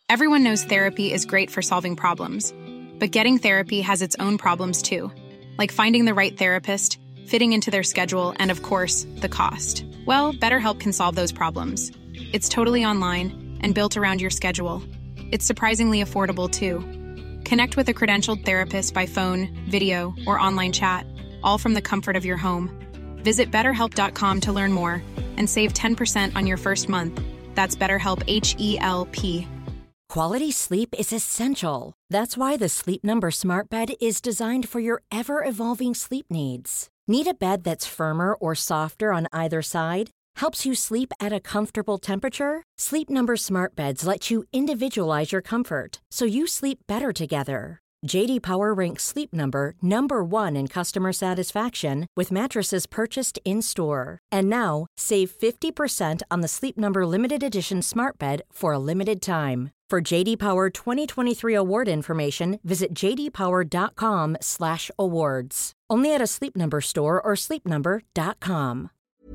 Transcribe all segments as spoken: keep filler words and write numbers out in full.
Everyone knows therapy is great for solving problems, but getting therapy has its own problems too, like finding the right therapist, fitting into their schedule, and of course, the cost. Well, BetterHelp can solve those problems. It's totally online and built around your schedule. It's surprisingly affordable too. Connect with a credentialed therapist by phone, video, or online chat, all from the comfort of your home. Visit better help dot com to learn more and save ten percent on your first month. That's BetterHelp, H E L P. Quality sleep is essential. That's why the Sleep Number Smart Bed is designed for your ever-evolving sleep needs. Need a bed that's firmer or softer on either side? Helps you sleep at a comfortable temperature? Sleep Number Smart Beds let you individualize your comfort so you sleep better together. J D Power ranks Sleep Number number one in customer satisfaction with mattresses purchased in-store. And now, save fifty percent on the Sleep Number Limited Edition Smart Bed for a limited time. For J D Power twenty twenty-three award information, visit j d power dot com slash awards. Only at a Sleep Number store or sleep number dot com.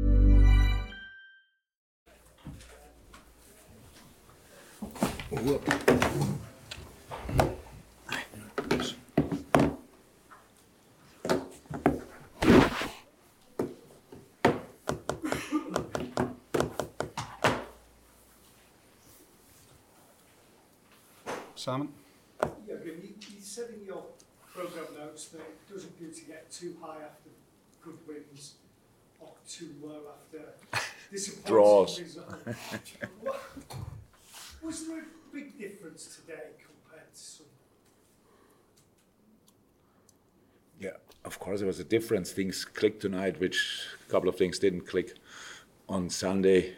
Simon? Yeah, but you, you said in your programme notes that it doesn't do to get too high after good wins or too low after disappointing Draws. results. What, was there a big difference today compared to some? Yeah, of course there was a difference. Things clicked tonight, which a couple of things didn't click on Sunday.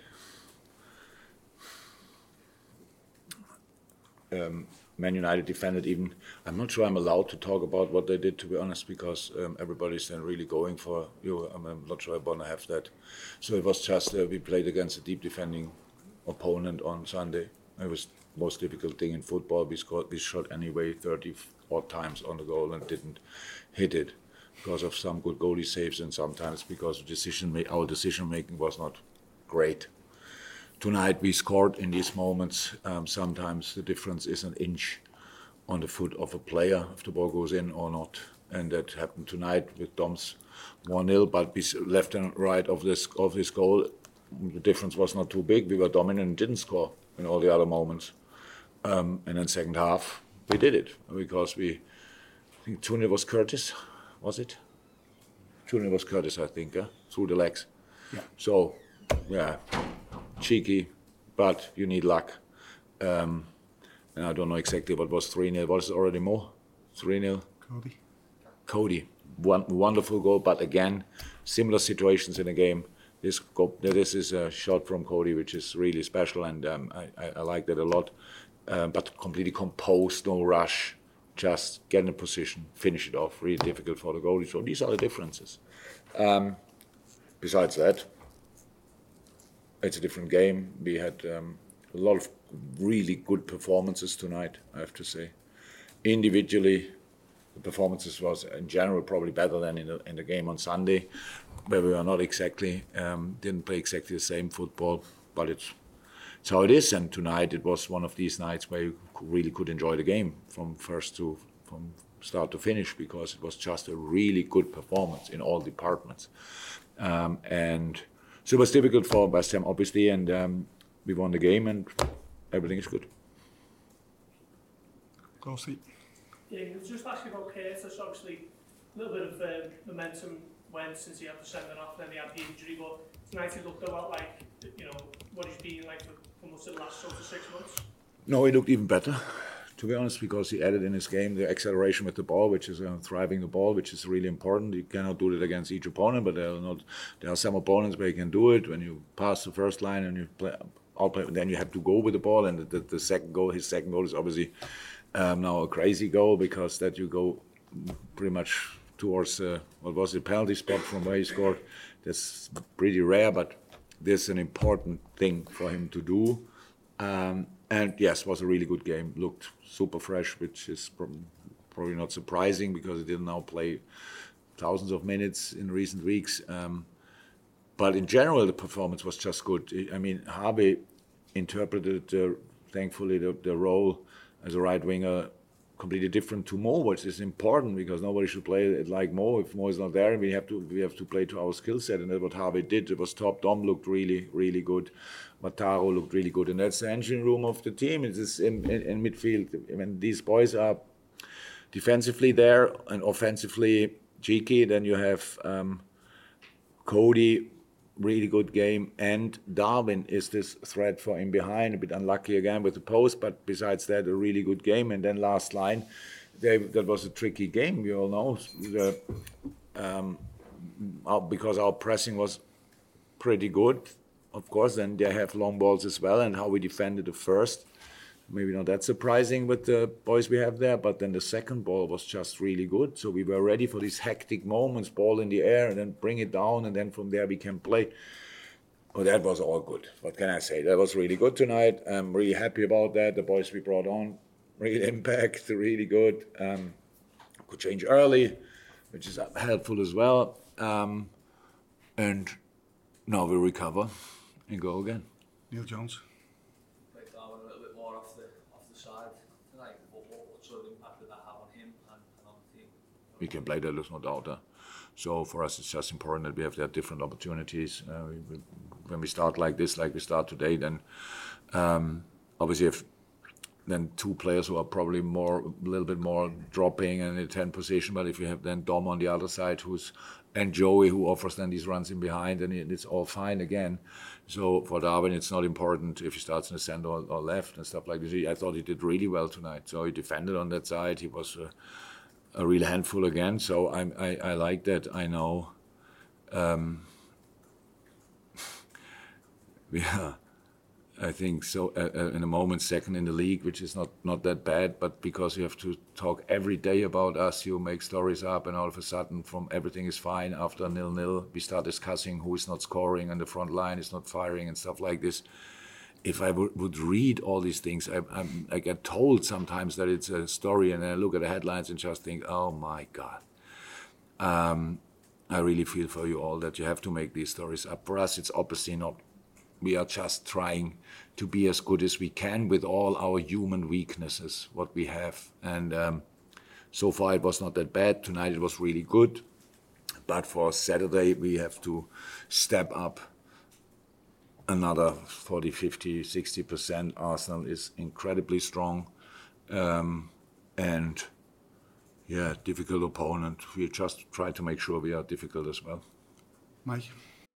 Um, Man United defended even. I'm not sure I'm allowed to talk about what they did, to be honest, because um, everybody's then really going for you. I'm, I'm not sure I want to have that. So it was just uh, we played against a deep defending opponent on Sunday. It was the most difficult thing in football. We scored, we shot anyway thirty odd times on the goal and didn't hit it because of some good goalie saves and sometimes because decision ma- our decision making was not great. Tonight we scored in these moments. Um, sometimes the difference is an inch on the foot of a player if the ball goes in or not. And that happened tonight with Dom's one nil, but we left and right of this of this goal. The difference was not too big. We were dominant and didn't score in all the other moments. Um, and then second half, we did it because we, I think two nil was Curtis, was it? two nil was Curtis, I think, uh, through the legs. Yeah. So, yeah. Cheeky, but you need luck. Um, and I don't know exactly what was three nil. Was it already more? three nil? Cody. Cody. One wonderful goal, but again, similar situations in the game. This go, this is a shot from Cody, which is really special, and um, I, I, I like that a lot. Um, but completely composed, no rush, just get in a position, finish it off. Really difficult for the goalie. So these are the differences. Um, besides that, it's a different game. We had um, a lot of really good performances tonight, I have to say. Individually, the performances was in general probably better than in the, in the game on Sunday, where we were not exactly, um, didn't play exactly the same football, but it's, it's how it is. And tonight it was one of these nights where you really could enjoy the game from first to, from start to finish, because it was just a really good performance in all departments. Um, and So it was difficult for West Ham, obviously, and um, we won the game, and everything is good. Go see. Yeah, I was just asking about Curtis. Obviously, a little bit of uh, momentum went since he had to send it off, then he had the injury, but tonight he looked a lot like, you know, what he's been like for, for most of the last sort of six months. No, he looked even better, to be honest, because he added in his game the acceleration with the ball, which is uh, thriving the ball, which is really important. You cannot do it against each opponent, but there are not. There are some opponents where you can do it when you pass the first line and you play. Play then you have to go with the ball, and the, the, the second goal, his second goal, is obviously um, now a crazy goal, because that you go pretty much towards uh, what was the penalty spot from where he scored. That's pretty rare, but this is an important thing for him to do. Um, And yes, was a really good game. Looked super fresh, which is probably not surprising because he didn't now play thousands of minutes in recent weeks. Um, but in general, the performance was just good. I mean, Harvey interpreted the thankfully the, the role as a right winger completely different to Mo, which is important because nobody should play it like Mo. If Mo is not there, we have to we have to play to our skill set, and that's what Harvey did. It was top. Dom looked really, really good. Mataro looked really good, and that's the engine room of the team. It is in, in, in midfield. I mean, these boys are defensively there and offensively cheeky. Then you have um, Cody, really good game, and Darwin is this threat for him behind. A bit unlucky again with the post, but besides that, a really good game. And then last line, they, that was a tricky game. You all know, the, um, our, because our pressing was pretty good. Of course, then they have long balls as well, and how we defended the first. Maybe not that surprising with the boys we have there, but then the second ball was just really good. So we were ready for these hectic moments, ball in the air, and then bring it down, and then from there we can play. Oh, that was all good. What can I say? That was really good tonight. I'm really happy about that. The boys we brought on, real impact, really good. Um, could change early, which is helpful as well. Um, and now we recover and go again. Neil Jones. We can play that, there's no doubt. Uh, so for us, it's just important that we have that different opportunities. Uh, we, we, when we start like this, like we start today, then um, obviously if then two players who are probably more, a little bit more dropping and in ten position. But if you have then Dom on the other side, who's and Joey who offers then these runs in behind, and it, it's all fine again. So for Darwin, it's not important if he starts in the center or, or left and stuff like this. I thought he did really well tonight. So he defended on that side. He was. Uh, a real handful again, so I, I, I like that. I know um, yeah, I think so uh, uh, in a moment second in the league, which is not, not that bad, but because you have to talk every day about us, you make stories up, and all of a sudden from everything is fine after nil-nil, we start discussing who is not scoring and the front line is not firing and stuff like this. If I w- would read all these things, I, I'm, I get told sometimes that it's a story, and I look at the headlines and just think, oh my God. Um, I really feel for you all that you have to make these stories up. For us, it's obviously not. We are just trying to be as good as we can with all our human weaknesses, what we have. And um, so far it was not that bad. Tonight it was really good. But for Saturday, we have to step up another forty, fifty, sixty percent. Arsenal is incredibly strong. Um, and, yeah, difficult opponent. We just try to make sure we are difficult as well. Mike?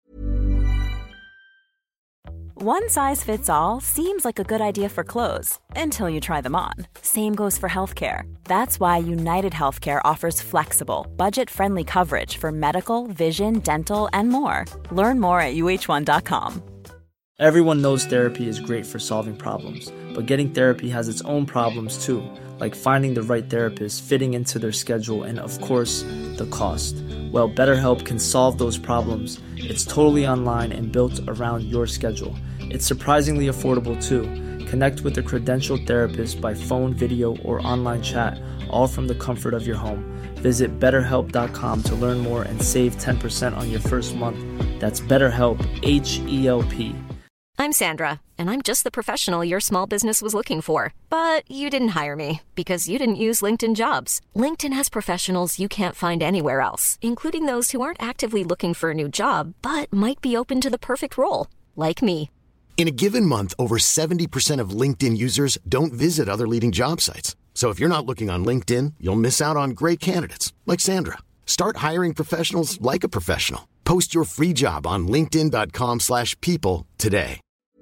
One size fits all seems like a good idea for clothes until you try them on. Same goes for healthcare. That's why United Healthcare offers flexible, budget-friendly coverage for medical, vision, dental, and more. Learn more at U H one dot com. Everyone knows therapy is great for solving problems, but getting therapy has its own problems too, like finding the right therapist, fitting into their schedule, and of course, the cost. Well, BetterHelp can solve those problems. It's totally online and built around your schedule. It's surprisingly affordable too. Connect with a credentialed therapist by phone, video, or online chat, all from the comfort of your home. Visit better help dot com to learn more and save ten percent on your first month. That's BetterHelp, H E L P. I'm Sandra, and I'm just the professional your small business was looking for. But you didn't hire me because you didn't use LinkedIn Jobs. LinkedIn has professionals you can't find anywhere else, including those who aren't actively looking for a new job, but might be open to the perfect role, like me. In a given month, over seventy percent of LinkedIn users don't visit other leading job sites. So if you're not looking on LinkedIn, you'll miss out on great candidates like Sandra. Start hiring professionals like a professional. Post your free job on linkedin dot com slash people today.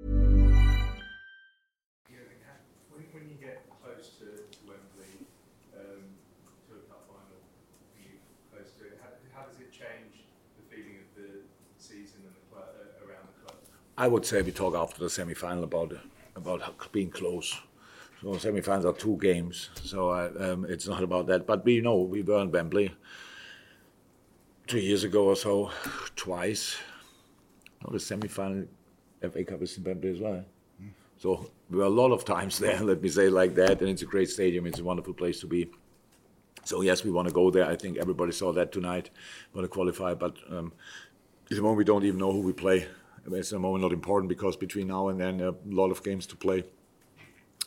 When, when you get close to, to Wembley, um, to a cup final, you close to it, how, how does it change the feeling of the season and the club, uh, around the club? I would say we talk after the semi-final about about being close. So semi-finals are two games, so I, um, it's not about that. But we know we were in Wembley two years ago or so, twice. No, the semi-final F A Cup is in Wembley as well. Mm. So we were a lot of times there, let me say it like that, and it's a great stadium. It's a wonderful place to be. So yes, we want to go there. I think everybody saw that tonight, want to qualify, but um, at the moment we don't even know who we play. It's at the moment not important because between now and then a lot of games to play.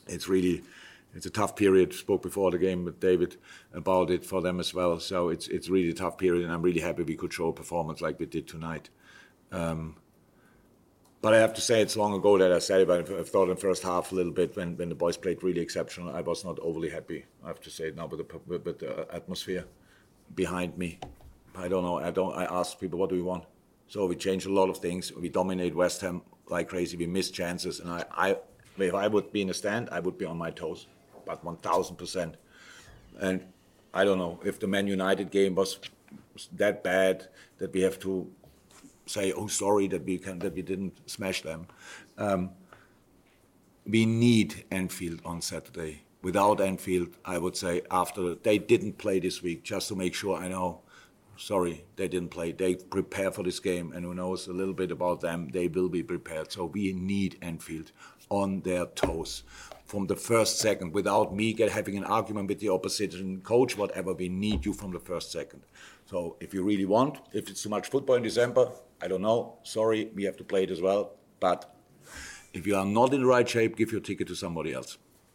it's really it's a tough period. Spoke before the game with David about it for them as well. So it's it's really a tough period, and I'm really happy we could show a performance like we did tonight. Um, but I have to say, it's long ago that I said it, but I thought in the first half a little bit when, when the boys played really exceptional. I was not overly happy. I have to say it now with the, with, with the atmosphere behind me. I don't know. I don't. I asked people, what do we want? So we changed a lot of things. We dominate West Ham like crazy. We missed chances, and I, I if I would be in a stand, I would be on my toes, but one thousand percent. And I don't know if the Man United game was, was that bad that we have to say, oh, sorry that we can that we didn't smash them. Um, we need Anfield on Saturday. Without Anfield, I would say after they didn't play this week, just to make sure I know. Sorry, they didn't play. They prepare for this game, and who knows a little bit about them, they will be prepared. So we need Anfield on their toes from the first second, without me get having an argument with the opposition coach, whatever. We need you from the first second. So if you really want, if it's too much football in December, I don't know. Sorry, we have to play it as well. But if you are not in the right shape, give your ticket to somebody else.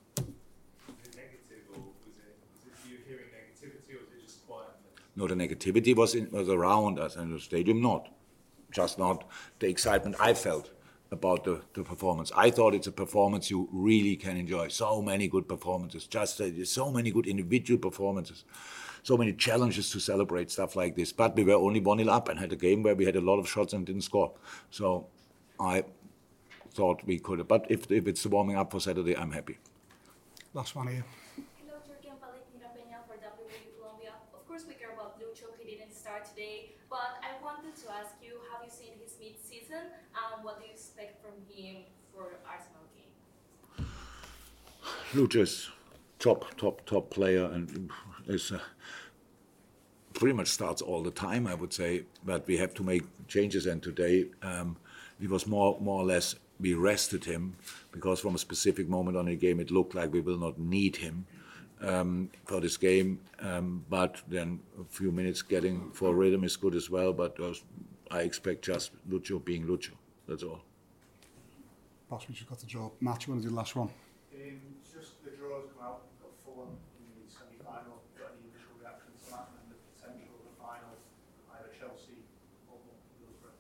No, the negativity was in, was around us, and the stadium not. Just not the excitement I felt about the, the performance. I thought it's a performance you really can enjoy. So many good performances, just uh, so many good individual performances, so many challenges to celebrate, stuff like this. But we were only one nil up and had a game where we had a lot of shots and didn't score. So I thought we could have. But if, if it's warming up for Saturday, I'm happy. Last one here. Today, but I wanted to ask you, have you seen his mid-season, and what do you expect from him for Arsenal game? Lucho is top, top, top player, and is uh, pretty much starts all the time, I would say. But we have to make changes, and today um, it was more, more or less we rested him because from a specific moment on in the game it looked like we will not need him. Um, for this game, um, but then a few minutes getting for rhythm is good as well, but uh, I expect just Lucho being Lucho, that's all. Boss, we just got the draw. Matt, you want to do the last one? Um, just the draws come out, got Fulham in the semi-final, got any initial reactions to that and the potential of the final, either Chelsea or Middlesbrough?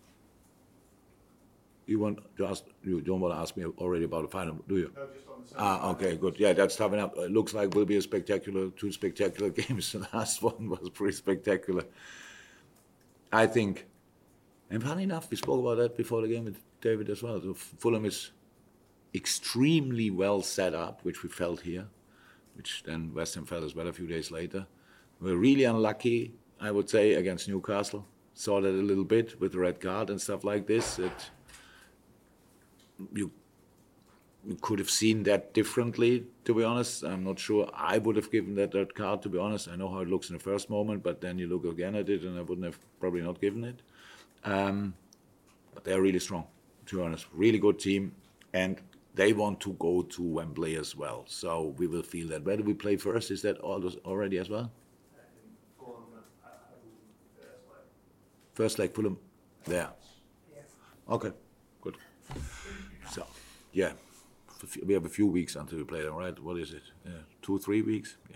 You want to ask, you don't want to ask me already about the final, do you? No, just on the Ah, okay, good. Yeah, that's tough enough. It looks like will be a spectacular, two spectacular games. The last one was pretty spectacular. I think, and funny enough, we spoke about that before the game with David as well. So Fulham is extremely well set up, which we felt here, which then West Ham felt as well a few days later. We're really unlucky, I would say, against Newcastle. Saw that a little bit with the red card and stuff like this. It, you You could have seen that differently, to be honest. I'm not sure I would have given that red card, to be honest. I know how it looks in the first moment, but then you look again at it and I wouldn't have probably not given it. Um, but they're really strong, to be honest. Really good team, and they want to go to Wembley as well. So we will feel that. Where do we play first? Is that already as well? First leg, Fulham. There. Okay, good. So, yeah. We have a few weeks until we play them, right? What is it? Yeah. Two, three weeks? Yeah.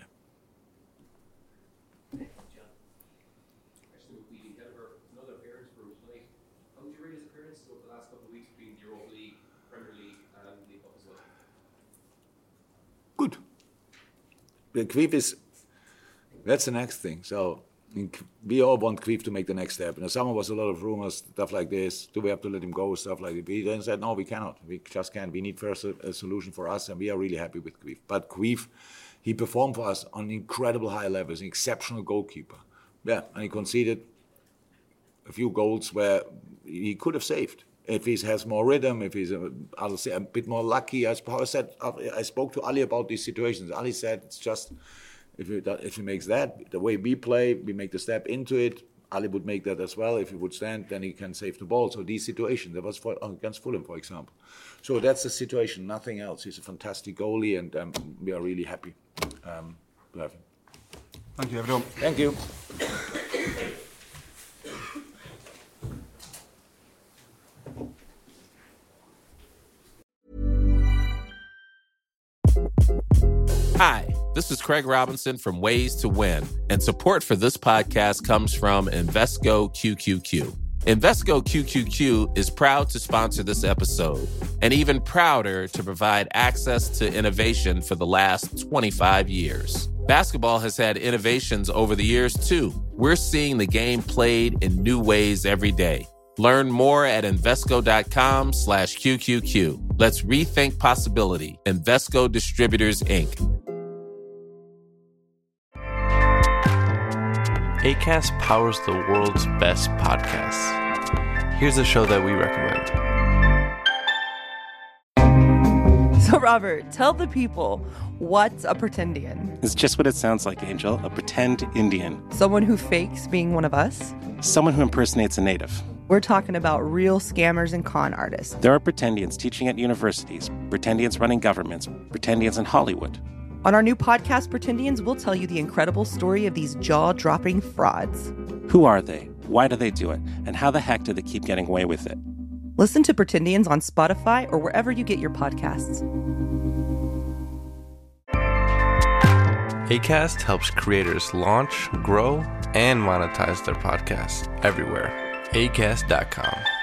Another appearance for tonight. How would you rate his appearances over the last couple of weeks between the Europa League, Premier League, and League Cup as well? Good. The Kvif is, that's the next thing. So we all want Kvif to make the next step. In the summer was a lot of rumors, stuff like this. Do we have to let him go? Stuff like that. We then said, no, we cannot. We just can't. We need first a, a solution for us, and we are really happy with Kvif. But Kvif, he performed for us on incredible high levels, an exceptional goalkeeper. Yeah, and he conceded a few goals where he could have saved. If he has more rhythm, if he's a, I'll say a bit more lucky. As I said, I spoke to Ali about these situations. Ali said it's just, if he, if he makes that, the way we play, we make the step into it, Ali would make that as well. If he would stand, then he can save the ball. So these situations, that was for, against Fulham, for example. So that's the situation, nothing else. He's a fantastic goalie, and um, we are really happy um, to have him. Thank you, everyone. Thank you. Hi, this is Craig Robinson from Ways to Win, and support for this podcast comes from Invesco Q Q Q. Invesco Q Q Q is proud to sponsor this episode, and even prouder to provide access to innovation for the last twenty-five years. Basketball has had innovations over the years, too. We're seeing the game played in new ways every day. Learn more at Invesco.com slash QQQ. Let's rethink possibility. Invesco Distributors, Incorporated. Acast powers the world's best podcasts. Here's a show that we recommend. So, Robert, tell the people, what's a pretendian? It's just what it sounds like, Angel. A pretend Indian. Someone who fakes being one of us? Someone who impersonates a native. We're talking about real scammers and con artists. There are pretendians teaching at universities, pretendians running governments, pretendians in Hollywood. On our new podcast, Pretendians, we'll tell you the incredible story of these jaw-dropping frauds. Who are they? Why do they do it? And how the heck do they keep getting away with it? Listen to Pretendians on Spotify or wherever you get your podcasts. Acast helps creators launch, grow, and monetize their podcasts everywhere. Acast dot com.